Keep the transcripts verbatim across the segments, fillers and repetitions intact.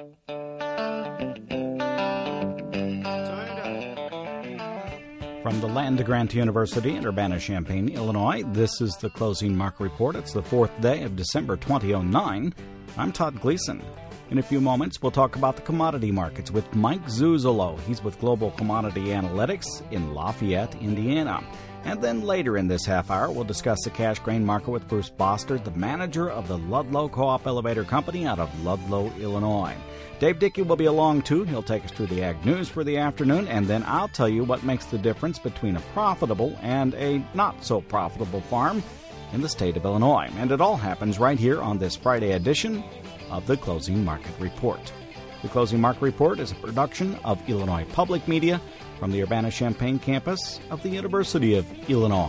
From the Land-Grant University in Urbana-Champaign, Illinois, this is the Closing Market Report. It's the fourth day of December twenty oh nine. I'm Todd Gleason. In a few moments, we'll talk about the commodity markets with Mike Zuzolo. He's with Global Commodity Analytics in Lafayette, Indiana. And then later in this half hour, we'll discuss the cash grain market with Bruce Boster, the manager of the Ludlow Co-op Elevator Company out of Ludlow, Illinois. Dave Dickey will be along, too. He'll take us through the ag news for the afternoon, and then I'll tell you what makes the difference between a profitable and a not-so-profitable farm in the state of Illinois. And it all happens right here on this Friday edition of the Closing Market Report. The Closing Market Report is a production of Illinois Public Media from the Urbana-Champaign campus of the University of Illinois.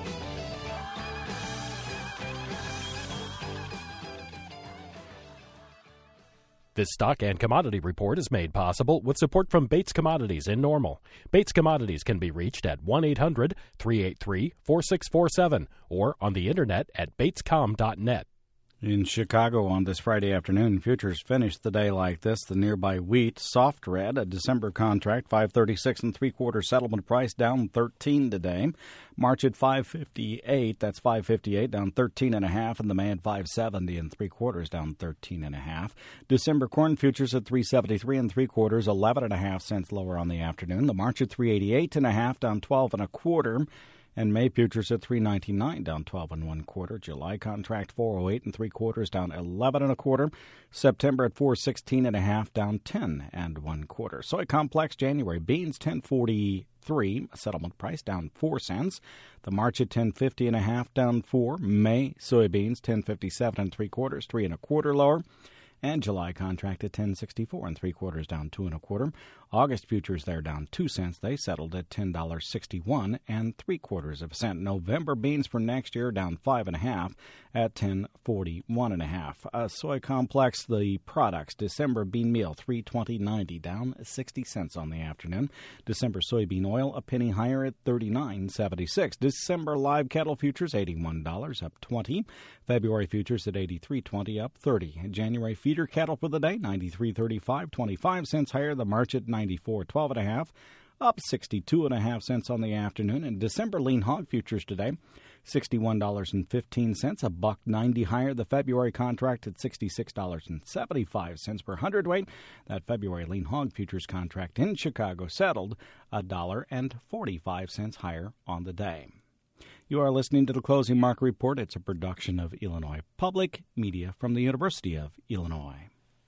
This stock and commodity report is made possible with support from Bates Commodities in Normal. Bates Commodities can be reached at one eight hundred three eight three four six four seven or on the internet at bates com dot net. In Chicago on this Friday afternoon, futures finished the day like this. The nearby wheat, soft red, a December contract, five thirty-six and three quarter settlement price, down thirteen today. March at five fifty-eight, that's five fifty-eight, down thirteen and a half, and the May at five seventy and three quarters, down thirteen and a half. December corn futures at three seventy-three and three quarters, eleven and a half cents lower on the afternoon. The March at three eighty-eight and a half, down twelve and a quarter. And May futures at three ninety-nine, down twelve and one quarter. July contract four oh eight and three quarters, down eleven and a quarter. September at four sixteen and a half, down ten and one quarter. Soy complex January beans ten forty-three, settlement price down four cents. The March at ten fifty and a half, down four. May soybeans ten fifty-seven and three quarters, three and a quarter lower. And July contract at ten sixty-four and three quarters, down two and a quarter. August futures there down two cents. They settled at ten sixty-one and three quarters of a cent. November beans for next year down five and a half at ten forty-one and a half. Uh, soy complex, the products, December bean meal three twenty ninety, down sixty cents on the afternoon. December soybean oil a penny higher at thirty-nine seventy-six. December live cattle futures eighty-one dollars, up twenty. February futures at eighty-three twenty, up thirty. January feeder cattle for the day ninety-three thirty-five, twenty-five cents higher. The March at ninety-four twelve and a half, up sixty-two and a half cents on the afternoon. And December lean hog futures today sixty-one dollars and fifteen cents, a buck ninety higher. The February contract at sixty-six dollars and seventy-five cents per hundredweight. That February lean hog futures contract in Chicago settled a dollar and forty-five cents higher on the day. You are listening to the Closing Market Report. It's a production of Illinois Public Media from the University of Illinois.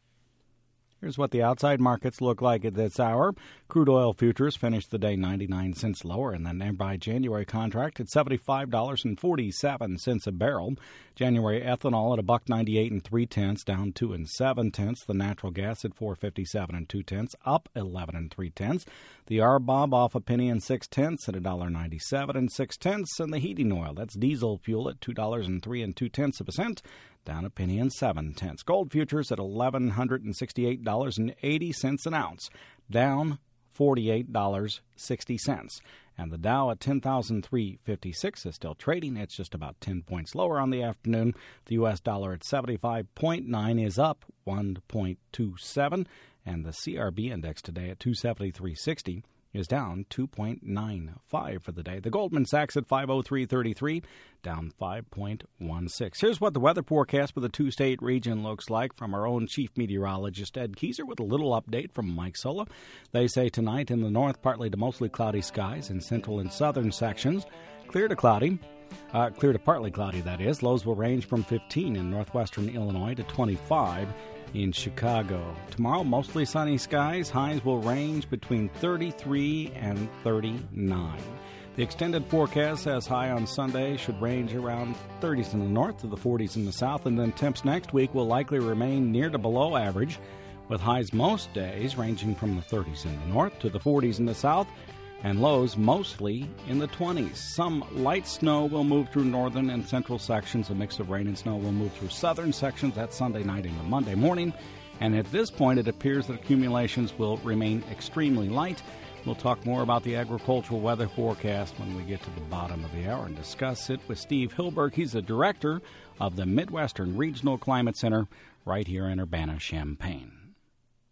Here's what the outside markets look like at this hour. Crude oil futures finished the day ninety-nine cents lower, and the nearby January contract at seventy-five dollars and forty-seven cents a barrel. January ethanol at a buck ninety-eight and three tenths, down two and seven tenths. The natural gas at four fifty-seven and two tenths, up eleven and three tenths. The R B O B off a penny and six tenths at a dollar ninety-seven and six tenths, and the heating oil, that's diesel fuel, at two dollars and three and two tenths of a cent, down a penny and seven tenths. Gold futures at eleven sixty-eight dollars and eighty cents an ounce, down forty-eight dollars and sixty cents. And the Dow at ten thousand three hundred fifty-six is still trading. It's just about ten points lower on the afternoon. The U S dollar at seventy-five point nine is up one point two seven. And the C R B index today at two seventy-three sixty is down two point nine five for the day. The Goldman Sachs at five oh three thirty-three, down five point one six. Here's what the weather forecast for the two-state region looks like from our own chief meteorologist, Ed Kieser, with a little update from Mike Sola. They say tonight in the north, partly to mostly cloudy skies in central and southern sections. Clear to cloudy. Uh, clear to partly cloudy, that is. Lows will range from fifteen in northwestern Illinois to twenty-five in Chicago. Tomorrow, mostly sunny skies. Highs will range between thirty-three and thirty-nine. The extended forecast says high on Sunday should range around thirties in the north to the forties in the south, and then temps next week will likely remain near to below average, with highs most days ranging from the thirties in the north to the forties in the south, and lows mostly in the twenties. Some light snow will move through northern and central sections. A mix of rain and snow will move through southern sections. That's Sunday night into Monday morning. And at this point, it appears that accumulations will remain extremely light. We'll talk more about the agricultural weather forecast when we get to the bottom of the hour and discuss it with Steve Hilberg. He's the director of the Midwestern Regional Climate Center right here in Urbana-Champaign.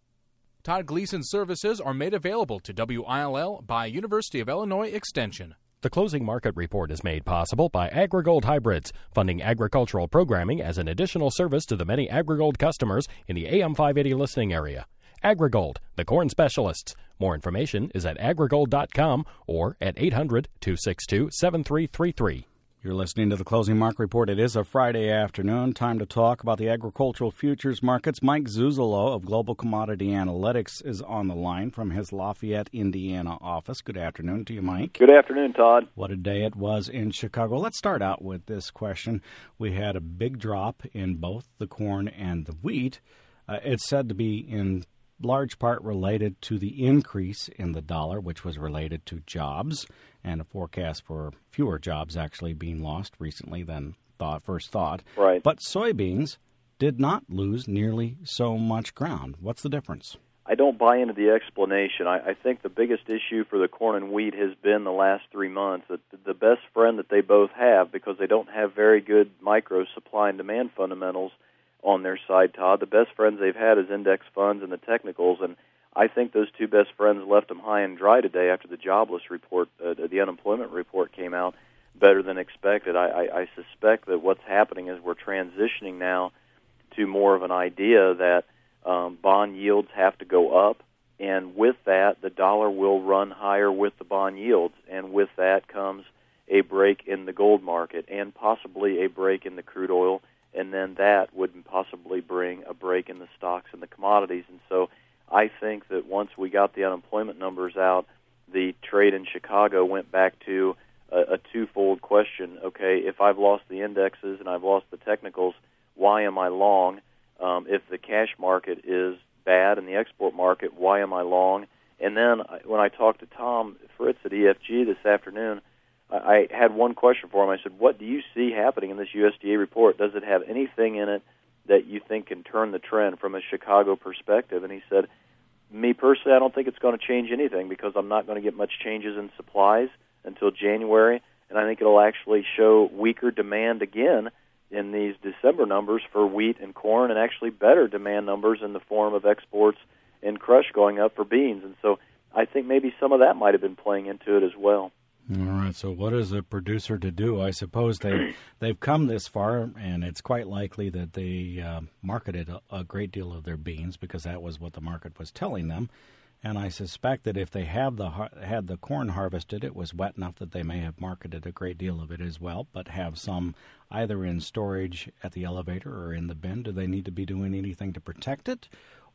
Todd Gleason services are made available to W I L L by University of Illinois Extension. The closing market report is made possible by AgriGold Hybrids, funding agricultural programming as an additional service to the many AgriGold customers in the A M five eighty listening area. AgriGold, the corn specialists. More information is at agrigold dot com or at eight hundred, two six two, seven three three three. You're listening to the Closing Market Report. It is a Friday afternoon. Time to talk about the agricultural futures markets. Mike Zuzolo of Global Commodity Analytics is on the line from his Lafayette, Indiana office. Good afternoon to you, Mike. Good afternoon, Todd. What a day it was in Chicago. Let's start out with this question. We had a big drop in both the corn and the wheat. Uh, it's said to be in large part related to the increase in the dollar, which was related to jobs, and a forecast for fewer jobs actually being lost recently than thought, first thought. Right. But soybeans did not lose nearly so much ground. What's the difference? I don't buy into the explanation. I, I think the biggest issue for the corn and wheat has been the last three months. That the best friend that they both have, because they don't have very good micro supply and demand fundamentals on their side, Todd. The best friends they've had is index funds and the technicals, and I think those two best friends left them high and dry today after the jobless report, uh, the unemployment report came out better than expected. I, I, I suspect that what's happening is we're transitioning now to more of an idea that um, bond yields have to go up, and with that, the dollar will run higher with the bond yields, and with that comes a break in the gold market and possibly a break in the crude oil, and then that would possibly bring a break in the stocks and the commodities. And so I think that once we got the unemployment numbers out, the trade in Chicago went back to a, a twofold question. Okay, if I've lost the indexes and I've lost the technicals, why am I long? Um, if the cash market is bad and the export market, why am I long? And then when I talked to Tom Fritz at E F G this afternoon, I had one question for him. I said, what do you see happening in this U S D A report? Does it have anything in it that you think can turn the trend from a Chicago perspective? And he said, me personally, I don't think it's going to change anything because I'm not going to get much changes in supplies until January, and I think it'll actually show weaker demand again in these December numbers for wheat and corn, and actually better demand numbers in the form of exports and crush going up for beans. And so I think maybe some of that might have been playing into it as well. All right, so what is a producer to do? I suppose they, they've come this far, and it's quite likely that they uh, marketed a, a great deal of their beans because that was what the market was telling them. And I suspect that if they have the had the corn harvested, it was wet enough that they may have marketed a great deal of it as well, but have some either in storage at the elevator or in the bin. Do they need to be doing anything to protect it?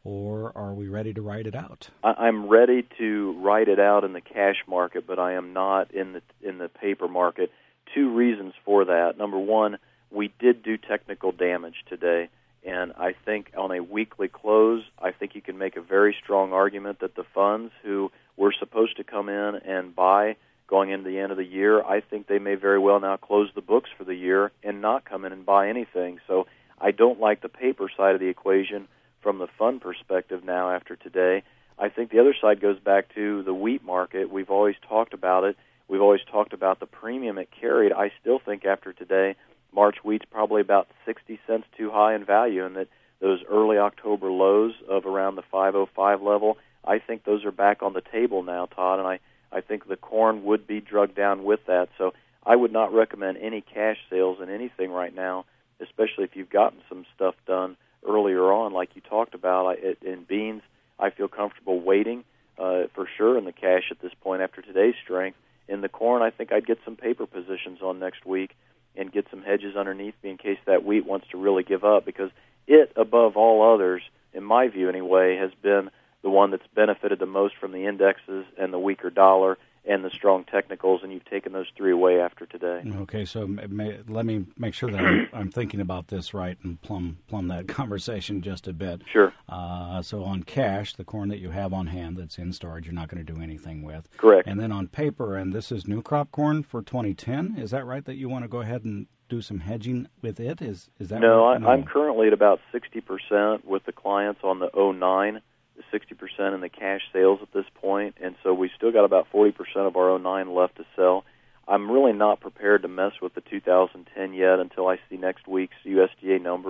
Or are we ready to write it out? I'm ready to write it out in the cash market, but I am not in the in the paper market. Two reasons for that. Number one, we did do technical damage today, and I think on a weekly close, I think you can make a very strong argument that the funds who were supposed to come in and buy going into the end of the year, I think they may very well now close the books for the year and not come in and buy anything. So I don't like the paper side of the equation from the fund perspective now after today. I think the other side goes back to the wheat market. We've always talked about it. We've always talked about the premium it carried. I still think after today, March wheat's probably about sixty cents too high in value, and that those early October lows of around the five oh five level, I think those are back on the table now, Todd, and I, I think the corn would be drugged down with that. So I would not recommend any cash sales in anything right now, especially if you've gotten some stuff done earlier on, like you talked about. I, it, in beans, I feel comfortable waiting uh, for sure in the cash at this point after today's strength. In the corn, I think I'd get some paper positions on next week and get some hedges underneath me in case that wheat wants to really give up, because it, above all others, in my view anyway, has been the one that's benefited the most from the indexes and the weaker dollar and the strong technicals, and you've taken those three away after today. Okay, so may, let me make sure that I'm, I'm thinking about this right and plumb plumb that conversation just a bit. Sure. Uh, so on cash, the corn that you have on hand that's in storage, you're not going to do anything with. Correct. And then on paper, and this is new crop corn for twenty ten, is that right, that you want to go ahead and do some hedging with it? Is is that no, right? I, No, I'm currently at about sixty percent with the clients on the oh nine, sixty percent in the cash sales at this point, and so we still got about forty percent of our oh nine left to sell. I'm really not prepared to mess with the two thousand ten yet until I see next week's U S D A numbers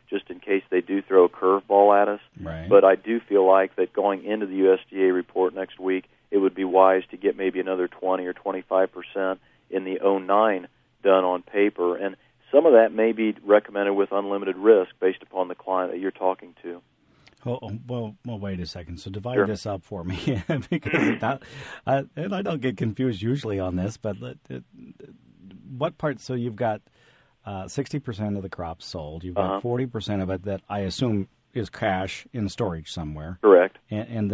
just in case they do throw a curveball at us. Right. But I do feel like that going into the U S D A report next week, it would be wise to get maybe another twenty or twenty-five percent in the oh nine done on paper. And some of that may be recommended with unlimited risk based upon the client that you're talking to. Oh, well, well, wait a second. So divide Sure. this up for me, because that, I, and I don't get confused usually on this. But it, it, what part? So you've got uh, sixty percent of the crop sold. You've got Uh-huh. forty percent of it that I assume is cash in storage somewhere. Correct. And, and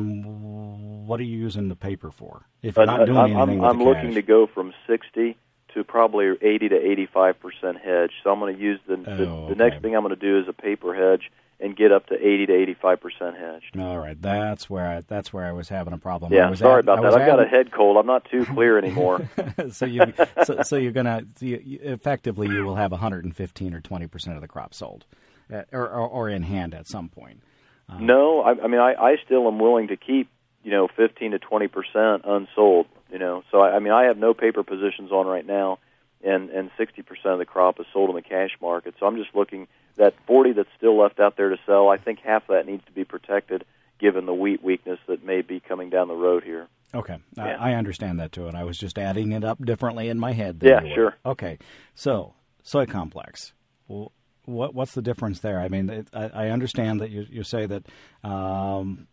then what are you using the paper for? If you're But not doing I'm, anything I'm, with I'm the looking cash. to go from sixty to probably eighty to eighty-five percent hedge. So I'm going to use the, the, Oh, the next okay. thing I'm going to do is a paper hedge and get up to eighty to eighty-five percent hedged. All right, that's where I, that's where I was having a problem. Yeah, I was sorry at- about I that. was I've got a having- head cold. I'm not too clear anymore. so you so, so you're gonna so you, you- effectively you will have one hundred fifteen or twenty percent of the crop sold, uh, or, or or in hand at some point. Um, No, I, I mean I, I still am willing to keep you know fifteen to twenty percent unsold. You know, so I, I mean I have no paper positions on right now, and and sixty percent of the crop is sold in the cash market. So I'm just looking that forty that's still left out there to sell. I think half of that needs to be protected, given the wheat weakness that may be coming down the road here. Okay, Yeah. I, I understand that too, and I was just adding it up differently in my head. Than Yeah, you were. sure. Okay, so soy complex. Well, what what's the difference there? I mean, it, I, I understand that you you say that um,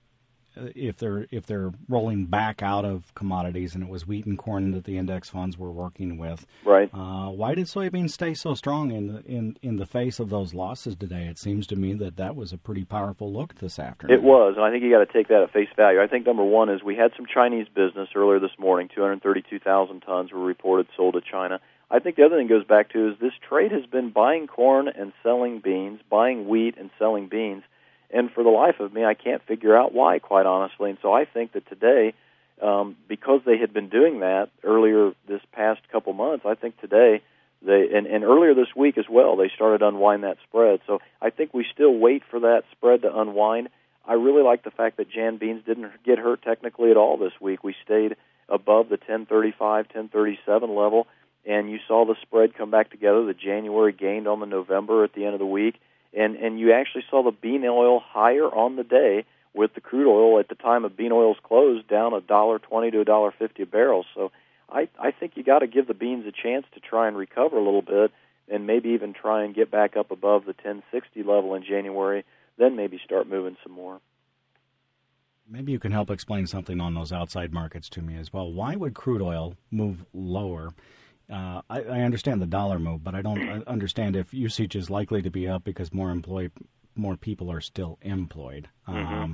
if they're if they're rolling back out of commodities, and it was wheat and corn that the index funds were working with. Right. Uh, why did soybeans stay so strong in the in, in the face of those losses today? It seems to me that that was a pretty powerful look this afternoon. It was, and I think you got to take that at face value. I think number one is we had some Chinese business earlier this morning. two hundred thirty-two thousand tons were reported sold to China. I think the other thing goes back to is this trade has been buying corn and selling beans, buying wheat and selling beans, and for the life of me, I can't figure out why, quite honestly. And so I think that today, um, because they had been doing that earlier this past couple months, I think today they and, and earlier this week as well, they started to unwind that spread. So I think we still wait for that spread to unwind. I really like the fact that Jan beans didn't get hurt technically at all this week. We stayed above the ten thirty-five, ten thirty-seven level, and you saw the spread come back together. The January gained on the November at the end of the week, and, and you actually saw the bean oil higher on the day, with the crude oil at the time of bean oil's close down a dollar twenty to a dollar fifty a barrel. So I, I think you got to give the beans a chance to try and recover a little bit, and maybe even try and get back up above the ten sixty level in January, then maybe start moving some more. Maybe you can help explain something on those outside markets to me as well. Why would crude oil move lower? Uh, I, I understand the dollar move, but I don't understand if usage is likely to be up because more employee, more people are still employed. Mm-hmm. Um,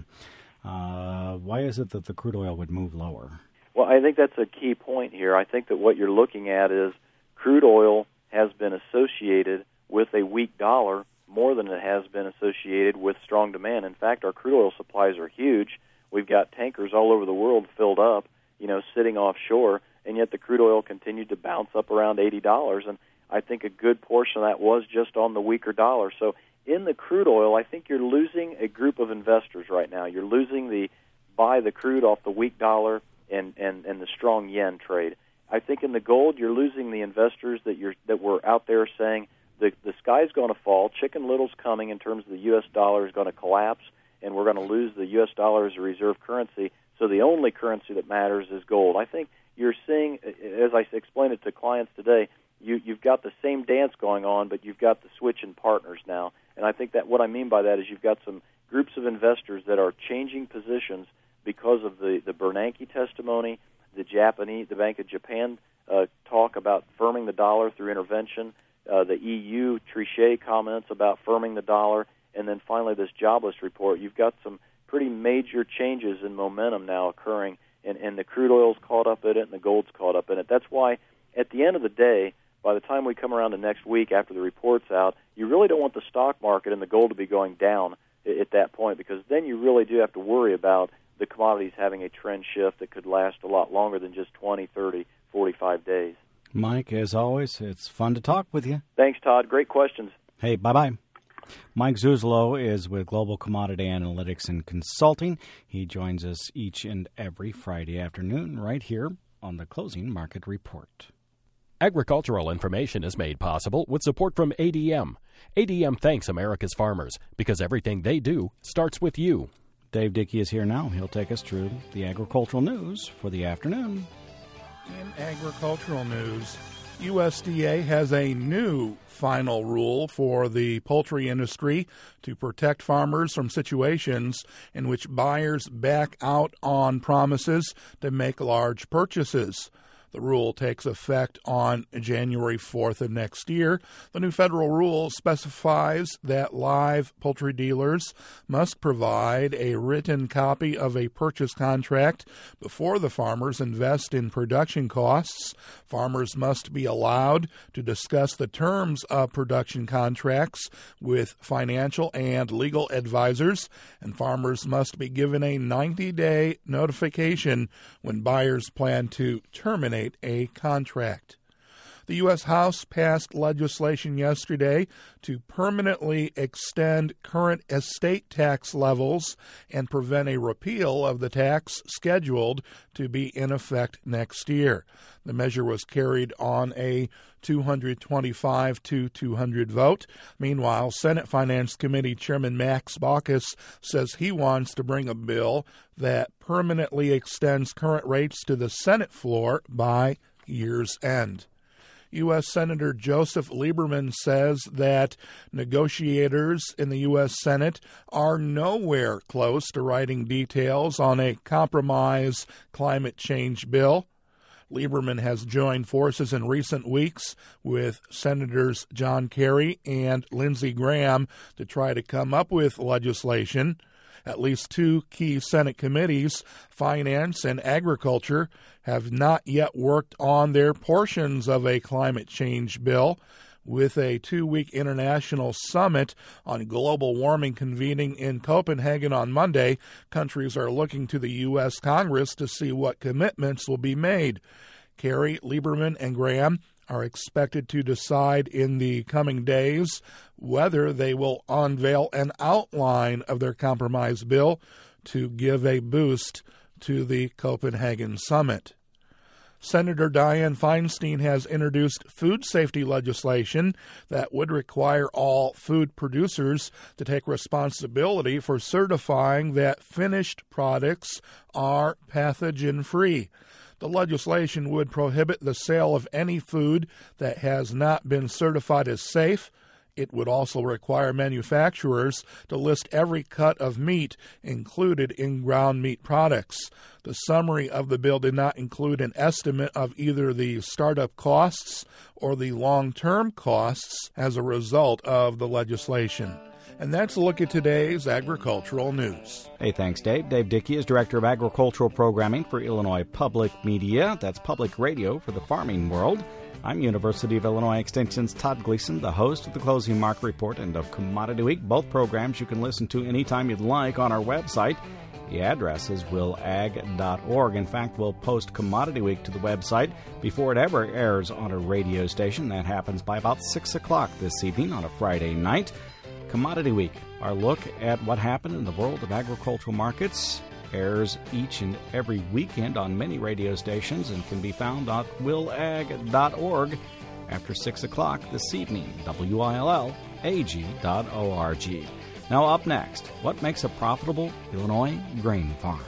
uh, why is it that the crude oil would move lower? Well, I think that's a key point here. I think that what you're looking at is crude oil has been associated with a weak dollar more than it has been associated with strong demand. In fact, our crude oil supplies are huge. We've got tankers all over the world filled up, you know, sitting offshore, and yet the crude oil continued to bounce up around eighty dollars, and I think a good portion of that was just on the weaker dollar. So in the crude oil, I think you're losing a group of investors right now. You're losing the buy the crude off the weak dollar and, and, and the strong yen trade. I think in the gold, you're losing the investors that you're that were out there saying the the sky's going to fall, Chicken Little's coming in terms of the U S dollar is going to collapse, and we're going to lose the U S dollar as a reserve currency. So the only currency that matters is gold. I think you're seeing, as I explained it to clients today, you, you've got the same dance going on, but you've got the switch in partners now. And I think that what I mean by that is you've got some groups of investors that are changing positions because of the, the Bernanke testimony, the Japanese, the Bank of Japan uh, talk about firming the dollar through intervention, uh, the E U Trichet comments about firming the dollar, and then finally this jobless report. You've got some pretty major changes in momentum now occurring, and, and the crude oil's caught up in it and the gold's caught up in it. That's why at the end of the day, by the time we come around to next week after the report's out, you really don't want the stock market and the gold to be going down at, at that point, because then you really do have to worry about the commodities having a trend shift that could last a lot longer than just twenty, thirty, forty-five days. Mike, as always, it's fun to talk with you. Thanks, Todd. Great questions. Hey, bye-bye. Mike Zuzolo is with Global Commodity Analytics and Consulting. He joins us each and every Friday afternoon right here on the Closing Market Report. Agricultural information is made possible with support from A D M. A D M thanks America's farmers because everything they do starts with you. Dave Dickey is here now. He'll take us through the agricultural news for the afternoon. In agricultural news, U S D A has a new final rule for the poultry industry to protect farmers from situations in which buyers back out on promises to make large purchases. The rule takes effect on January fourth of next year. The new federal rule specifies that live poultry dealers must provide a written copy of a purchase contract before the farmers invest in production costs. Farmers must be allowed to discuss the terms of production contracts with financial and legal advisors, and farmers must be given a ninety-day notification when buyers plan to terminate a contract. The U S House passed legislation yesterday to permanently extend current estate tax levels and prevent a repeal of the tax scheduled to be in effect next year. The measure was carried on a two hundred twenty-five to two hundred vote. Meanwhile, Senate Finance Committee Chairman Max Baucus says he wants to bring a bill that permanently extends current rates to the Senate floor by year's end. U S Senator Joseph Lieberman says that negotiators in the U S Senate are nowhere close to writing details on a compromise climate change bill. Lieberman has joined forces in recent weeks with Senators John Kerry and Lindsey Graham to try to come up with legislation. At least two key Senate committees, Finance and Agriculture, have not yet worked on their portions of a climate change bill. With a two-week international summit on global warming convening in Copenhagen on Monday, countries are looking to the U S Congress to see what commitments will be made. Kerry, Lieberman, and Graham are expected to decide in the coming days whether they will unveil an outline of their compromise bill to give a boost to the Copenhagen summit. Senator Dianne Feinstein has introduced food safety legislation that would require all food producers to take responsibility for certifying that finished products are pathogen-free. The legislation would prohibit the sale of any food that has not been certified as safe. It would also require manufacturers to list every cut of meat included in ground meat products. The summary of the bill did not include an estimate of either the startup costs or the long-term costs as a result of the legislation. And that's a look at today's agricultural news. Hey, thanks, Dave. Dave Dickey is Director of Agricultural Programming for Illinois Public Media. That's public radio for the farming world. I'm University of Illinois Extension's Todd Gleason, the host of the Closing Market Report and of Commodity Week. Both programs you can listen to anytime you'd like on our website. The address is will ag dot org. In fact, we'll post Commodity Week to the website before it ever airs on a radio station. That happens by about six o'clock this evening on a Friday night. Commodity Week, our look at what happened in the world of agricultural markets, airs each and every weekend on many radio stations and can be found at will ag dot org after six o'clock this evening, W I L L A G dot org. Now up next, what makes a profitable Illinois grain farm?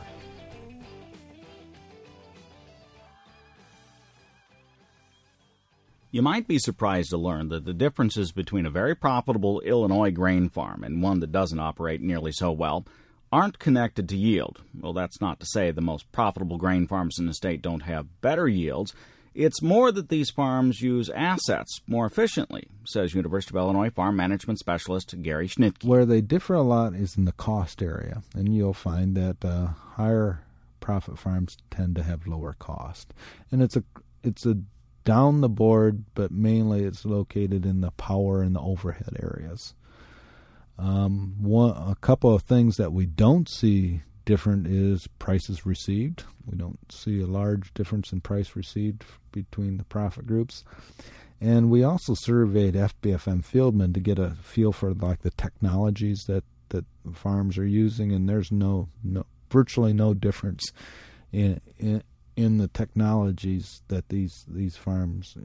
You might be surprised to learn that the differences between a very profitable Illinois grain farm and one that doesn't operate nearly so well aren't connected to yield. Well, that's not to say the most profitable grain farms in the state don't have better yields. It's more that these farms use assets more efficiently, says University of Illinois farm management specialist Gary Schnitke. Where they differ a lot is in the cost area, and you'll find that uh, higher profit farms tend to have lower cost. And it's a it's a down the board, but mainly it's located in the power and the overhead areas. Um, one, a couple of things that we don't see different is prices received. We don't see a large difference in price received between the profit groups. And we also surveyed F B F M Fieldman to get a feel for like the technologies that, that farms are using, and there's no, no virtually no difference in, in in the technologies that these these farms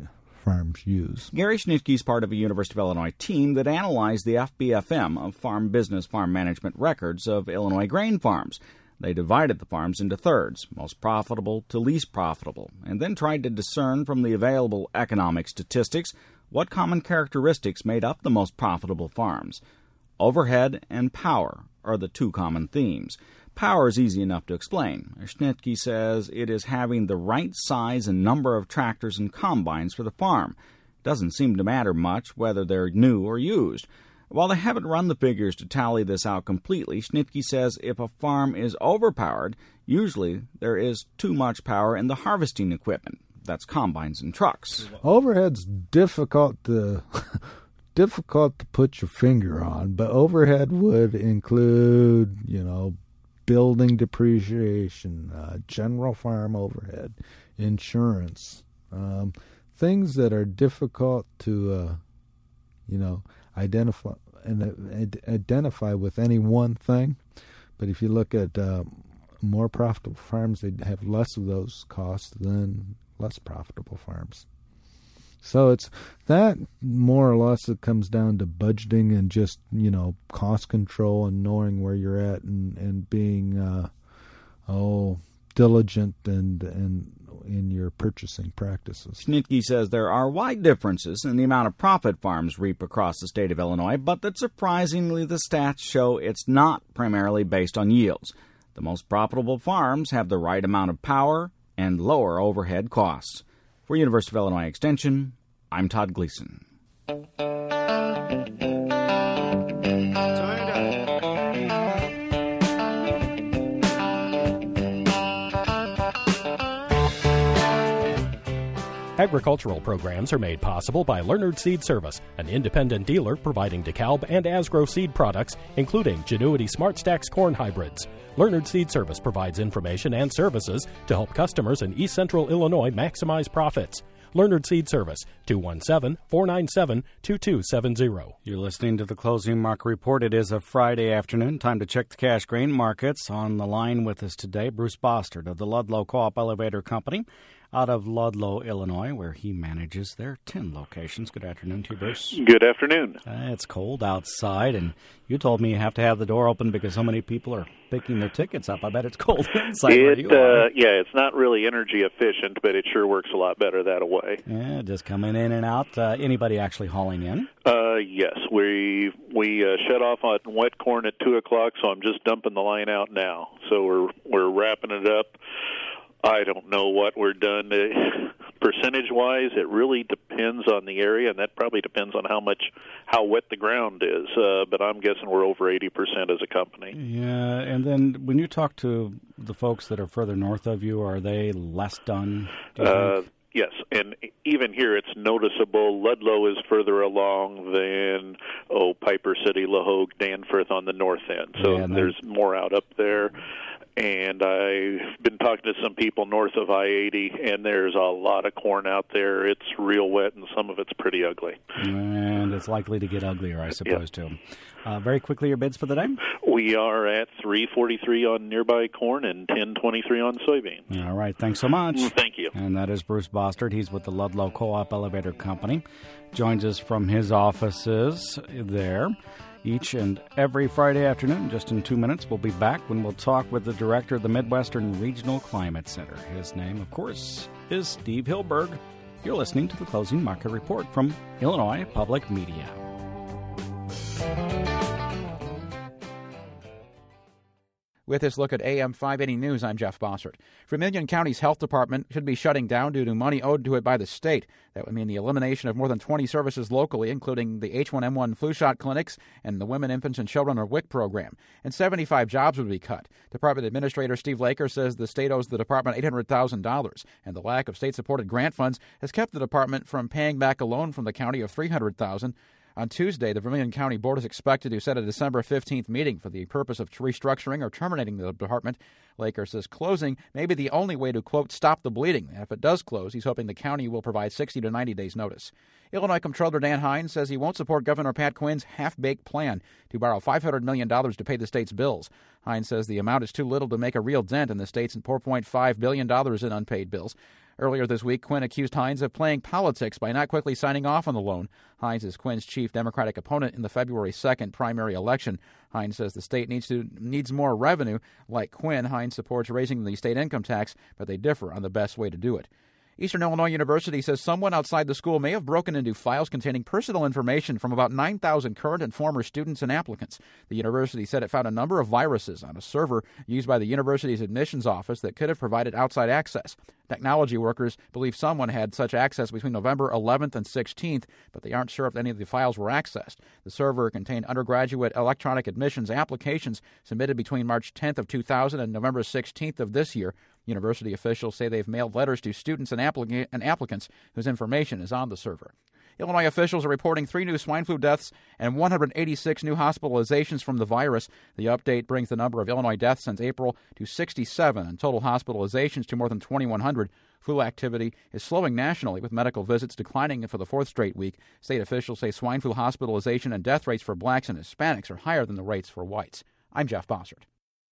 farms use. Gary Schnitke is part of a University of Illinois team that analyzed the F B F M of Farm Business Farm Management records of Illinois grain farms. They divided the farms into thirds, most profitable to least profitable, and then tried to discern from the available economic statistics what common characteristics made up the most profitable farms. Overhead and power are the two common themes. Power is easy enough to explain. Schnitke says it is having the right size and number of tractors and combines for the farm. It doesn't seem to matter much whether they're new or used. While they haven't run the figures to tally this out completely, Schnitke says if a farm is overpowered, usually there is too much power in the harvesting equipment. That's combines and trucks. Overhead's difficult to difficult to put your finger on, but overhead would include, you know, building depreciation, uh, general farm overhead, insurance, um, things that are difficult to, uh, you know, identify and uh, identify with any one thing. But if you look at uh, more profitable farms, they have less of those costs than less profitable farms. So it's that more or less it comes down to budgeting and just, you know, cost control and knowing where you're at and, and being, uh, oh, diligent and, and in your purchasing practices. Schnitke says there are wide differences in the amount of profit farms reap across the state of Illinois, but that surprisingly the stats show it's not primarily based on yields. The most profitable farms have the right amount of power and lower overhead costs. For University of Illinois Extension, I'm Todd Gleason. Agricultural programs are made possible by Leonard Seed Service, an independent dealer providing DeKalb and Asgrow seed products, including Genuity SmartStax corn hybrids. Leonard Seed Service provides information and services to help customers in East Central Illinois maximize profits. Leonard Seed Service, two one seven, four nine seven, two two seven zero. You're listening to the Closing Market Report. It is a Friday afternoon. Time to check the cash grain markets. On the line with us today, Bruce Bostard of the Ludlow Co-op Elevator Company out of Ludlow, Illinois, where he manages their ten locations. Good afternoon to you, Bruce. Good afternoon. Uh, it's cold outside, and you told me you have to have the door open because so many people are picking their tickets up. I bet it's cold inside it, where you are. Uh, yeah, it's not really energy efficient, but it sure works a lot better that way. Yeah, just coming in and out. Uh, anybody actually hauling in? Uh, yes, we we uh, shut off on wet corn at two o'clock, so I'm just dumping the line out now. So we're we're wrapping it up. I don't know what we're done. Uh, percentage-wise, it really depends on the area, and that probably depends on how much, how wet the ground is. Uh, but I'm guessing we're over eighty percent as a company. Yeah, and then when you talk to the folks that are further north of you, are they less done? Do you uh, think? Yes, and even here it's noticeable. Ludlow is further along than, oh, Piper City, La Hogue, Danforth on the north end. So yeah, there's more out up there. And I've been talking to some people north of I eighty, and there's a lot of corn out there. It's real wet, and some of it's pretty ugly. And it's likely to get uglier, I suppose, yep. too. Uh, very quickly, your bids for the day? We are at three forty-three on nearby corn and ten twenty-three on soybeans. All right, thanks so much. Thank you. And that is Bruce Bostard. He's with the Ludlow Co-op Elevator Company. Joins us from his offices there each and every Friday afternoon. Just in two minutes, we'll be back when we'll talk with the director of the Midwestern Regional Climate Center. His name, of course, is Steve Hilberg. You're listening to the Closing Market Report from Illinois Public Media. With this look at A M five eighty News, I'm Jeff Bossert. Vermilion County's health department should be shutting down due to money owed to it by the state. That would mean the elimination of more than twenty services locally, including the H one N one flu shot clinics and the Women, Infants, and Children or W I C program. And seventy-five jobs would be cut. Department Administrator Steve Laker says the state owes the department eight hundred thousand dollars, and the lack of state-supported grant funds has kept the department from paying back a loan from the county of three hundred thousand dollars. On Tuesday, the Vermilion County Board is expected to set a December fifteenth meeting for the purpose of restructuring or terminating the department. Laker says closing may be the only way to, quote, stop the bleeding. And if it does close, he's hoping the county will provide sixty to ninety days' notice. Illinois Comptroller Dan Hines says he won't support Governor Pat Quinn's half-baked plan to borrow five hundred million dollars to pay the state's bills. Hines says the amount is too little to make a real dent in the state's four point five billion dollars in unpaid bills. Earlier this week, Quinn accused Hines of playing politics by not quickly signing off on the loan. Hines is Quinn's chief Democratic opponent in the February second primary election. Hines says the state needs to needs more revenue. Like Quinn, Hines supports raising the state income tax, but they differ on the best way to do it. Eastern Illinois University says someone outside the school may have broken into files containing personal information from about nine thousand current and former students and applicants. The university said it found a number of viruses on a server used by the university's admissions office that could have provided outside access. Technology workers believe someone had such access between November eleventh and sixteenth, but they aren't sure if any of the files were accessed. The server contained undergraduate electronic admissions applications submitted between March tenth of two thousand and November sixteenth of this year. University officials say they've mailed letters to students and, applica- and applicants whose information is on the server. Illinois officials are reporting three new swine flu deaths and one hundred eighty-six new hospitalizations from the virus. The update brings the number of Illinois deaths since April to sixty-seven and total hospitalizations to more than twenty-one hundred. Flu activity is slowing nationally, with medical visits declining for the fourth straight week. State officials say swine flu hospitalization and death rates for blacks and Hispanics are higher than the rates for whites. I'm Jeff Bossert.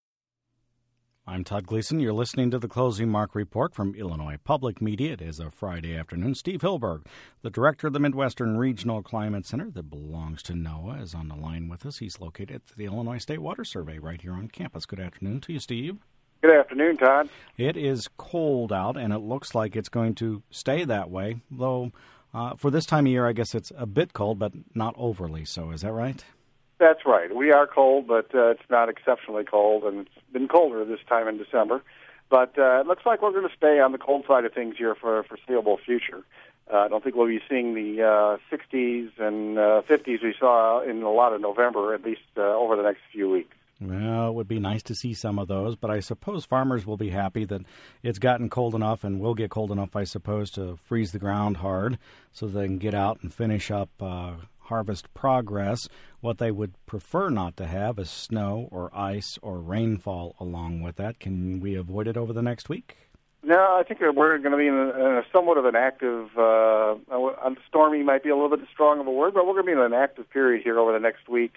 I'm Todd Gleason. You're listening to the Closing Mark Report from Illinois Public Media. It is a Friday afternoon. Steve Hilberg, the director of the Midwestern Regional Climate Center that belongs to NOAA, is on the line with us. He's located at the Illinois State Water Survey right here on campus. Good afternoon to you, Steve. Good afternoon, Todd. It is cold out, and it looks like it's going to stay that way, though uh, for this time of year, I guess it's a bit cold, but not overly so. Is that right? That's right. We are cold, but uh, it's not exceptionally cold, and it's been colder this time in December. But uh, it looks like we're going to stay on the cold side of things here for a foreseeable future. Uh, I don't think we'll be seeing the uh, sixties and uh, fifties we saw in a lot of November, at least uh, over the next few weeks. Well, it would be nice to see some of those, but I suppose farmers will be happy that it's gotten cold enough and will get cold enough, I suppose, to freeze the ground hard so they can get out and finish up uh, harvest progress. What they would prefer not to have is snow or ice or rainfall along with that. Can we avoid it over the next week? No, I think we're going to be in a, in a somewhat of an active, uh, stormy might be a little bit strong of a word, but we're going to be in an active period here over the next week.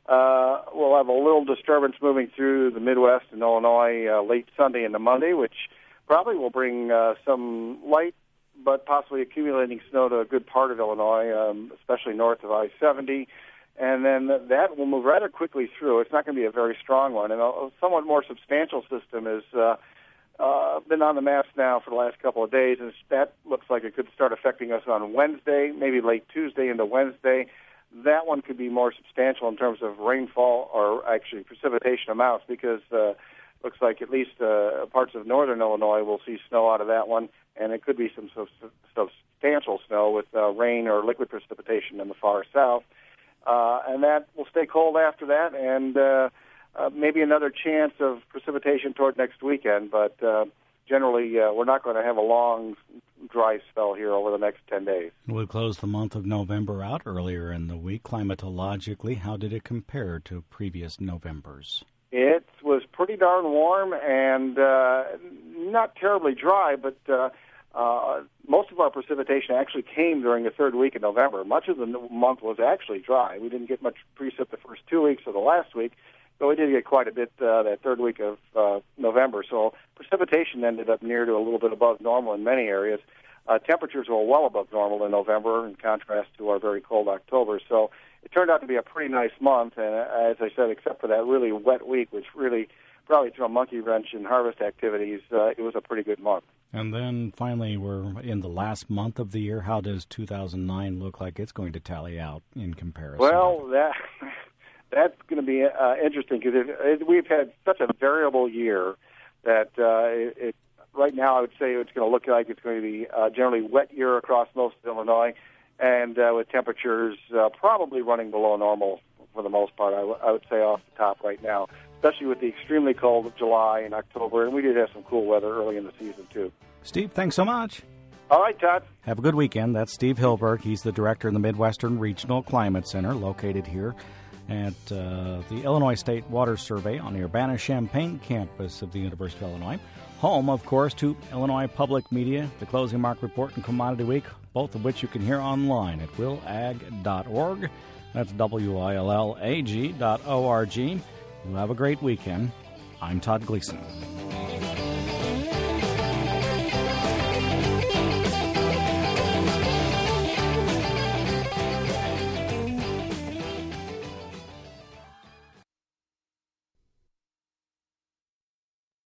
Uh, we'll have a little disturbance moving through the Midwest and Illinois uh, late Sunday into Monday, which probably will bring uh, some light but possibly accumulating snow to a good part of Illinois, um, especially north of I seventy. And then that will move rather quickly through. It's not going to be a very strong one. And a somewhat more substantial system has uh, uh, been on the maps now for the last couple of days, and that looks like it could start affecting us on Wednesday, maybe late Tuesday into Wednesday. That one could be more substantial in terms of rainfall or actually precipitation amounts, because uh, looks like at least uh, parts of northern Illinois will see snow out of that one, and it could be some substantial snow with uh, rain or liquid precipitation in the far south. Uh, and that will stay cold after that, and uh, uh, maybe another chance of precipitation toward next weekend. But uh, generally, uh, we're not going to have a long, dry spell here over the next ten days. We'll close the month of November out earlier in the week. Climatologically, how did it compare to previous Novembers? It was pretty darn warm and uh, not terribly dry, but uh, uh, most of our precipitation actually came during the third week of November. Much of the month was actually dry. We didn't get much precip the first two weeks of the last week, but we did get quite a bit uh, that third week of uh, November. So precipitation ended up near to a little bit above normal in many areas. Uh, temperatures were well above normal in November in contrast to our very cold October. So it turned out to be a pretty nice month, and as I said, except for that really wet week, which really probably threw a monkey wrench in harvest activities, uh, it was a pretty good month. And then finally, we're in the last month of the year. How does two thousand nine look like it's going to tally out in comparison? Well, that that's going to be uh, interesting, because it, it, we've had such a variable year that uh, it, it right now I would say it's going to look like it's going to be a generally wet year across most of Illinois, and uh, with temperatures uh, probably running below normal for the most part, I, w- I would say off the top right now, especially with the extremely cold of July and October, and we did have some cool weather early in the season, too. Steve, thanks so much. All right, Todd. Have a good weekend. That's Steve Hilberg. He's the director of the Midwestern Regional Climate Center, located here at uh, the Illinois State Water Survey on the Urbana-Champaign campus of the University of Illinois. Home, of course, to Illinois Public Media, the Closing Mark Report, and Commodity Week, both of which you can hear online at will ag dot org. That's W I L L A G dot O R G. You have a great weekend. I'm Todd Gleason.